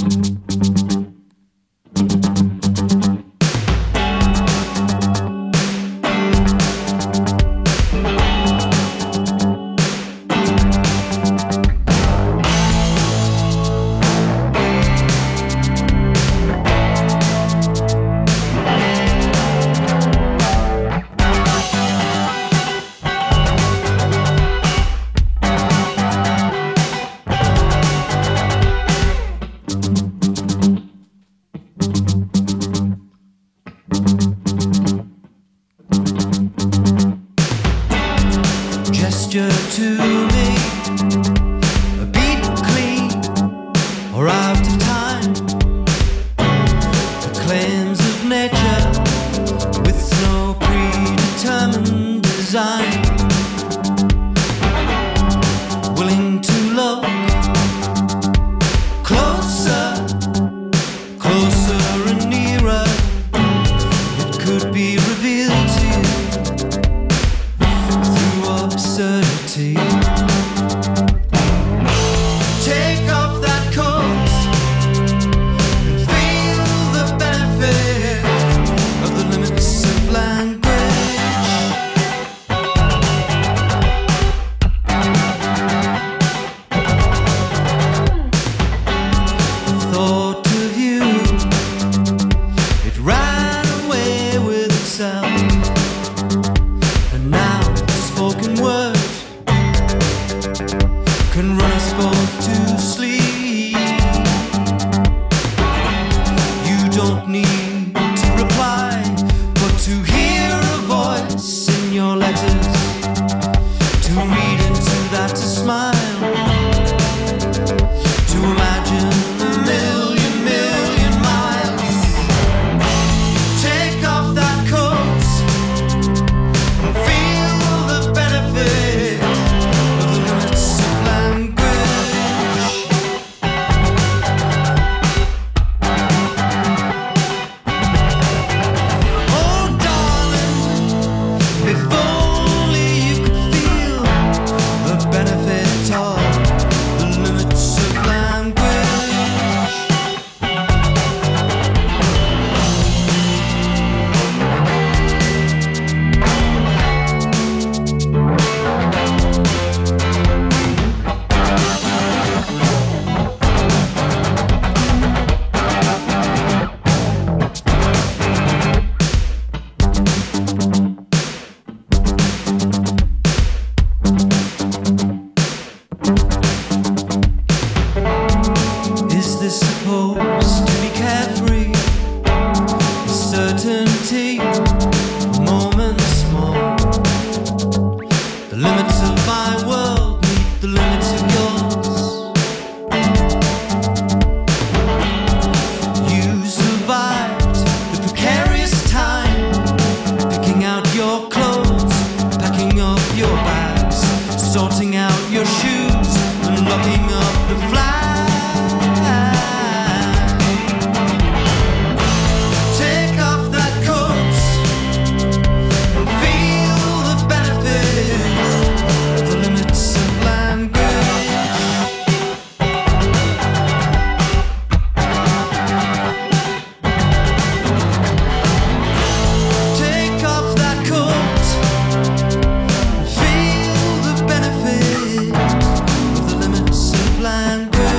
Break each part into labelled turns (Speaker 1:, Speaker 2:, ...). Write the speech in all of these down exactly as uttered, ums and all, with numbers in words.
Speaker 1: Feel the benefit of the limits of language.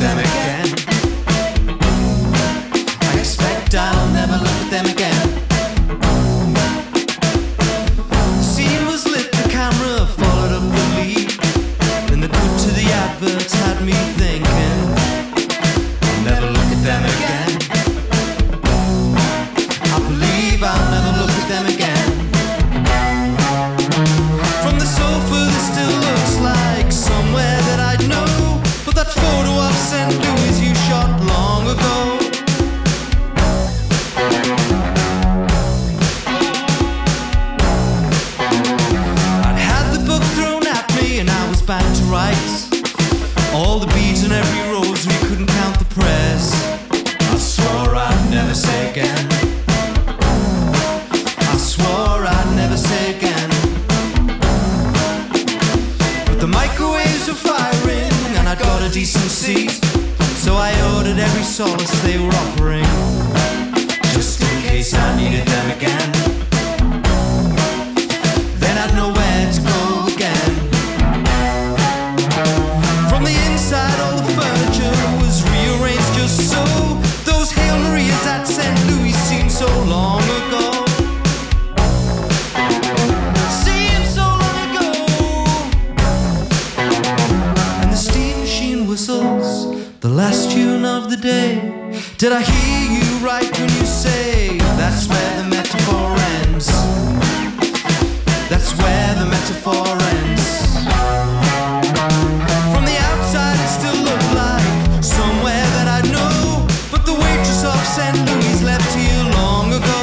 Speaker 1: them again. I expect I'll never look at them again. The scene was lit, the camera followed up the lead, and the cut to the adverts had me thinking, I'll never look at them again. I believe I'll never look at them again. From the sofa this still looks like somewhere that I'd know, but that photo of Saint Louis you shot long ago. I'd had the book thrown at me and I was back to write all the beads on every rose, we couldn't count the prayers. I swore I'd never say again. I swore I'd never say again. But the microwaves were firing and I'd got a decent seat, so I ordered every solace they were offering, just in case I needed them again. Then I'd know where to go again. From the inside all the furniture was rearranged just so. Those Hail Marias at Saint Louis seemed so long ago. Seemed so long ago. And the steam machine whistles the last tune of the day. Did I hear you right when you say that's where the metaphor ends? That's where the metaphor ends. From the outside it still looked like somewhere that I'd know, but the waitress of Saint Louis left here long ago.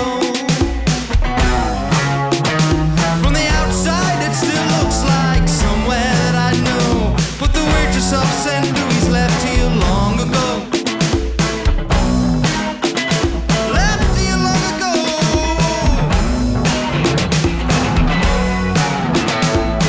Speaker 1: From the outside it still looks like somewhere that I know, but the waitress of Saint Louis left here long ago. Left here long ago.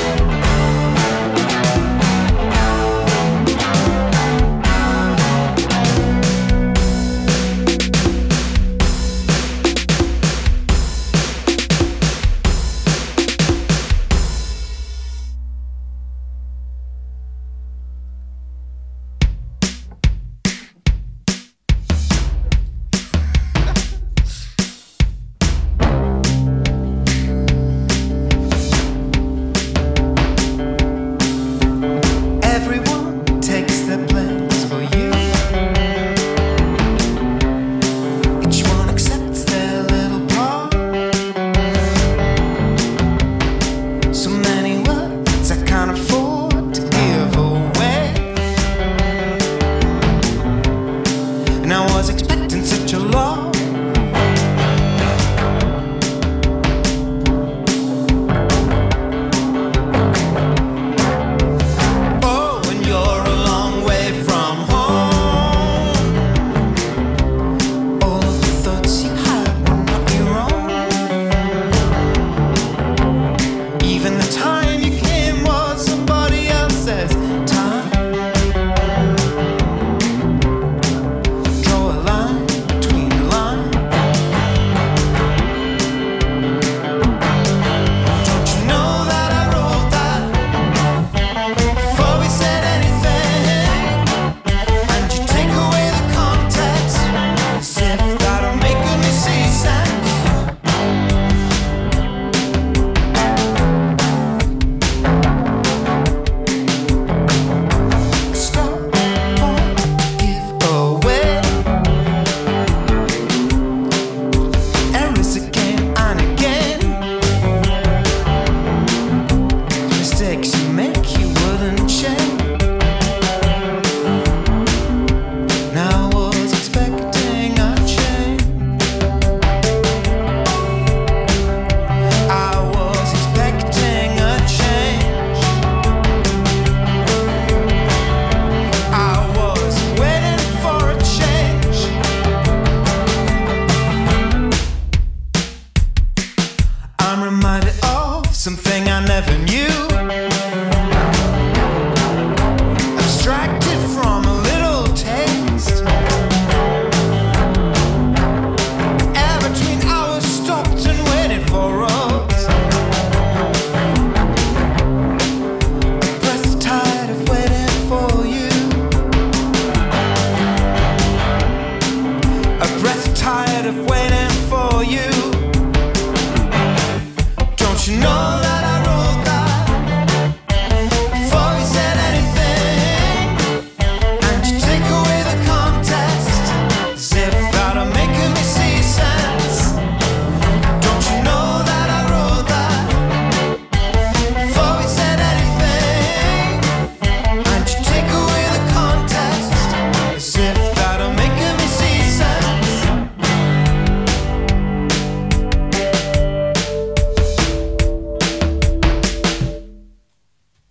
Speaker 1: a breath tired of waiting for you. Don't you know that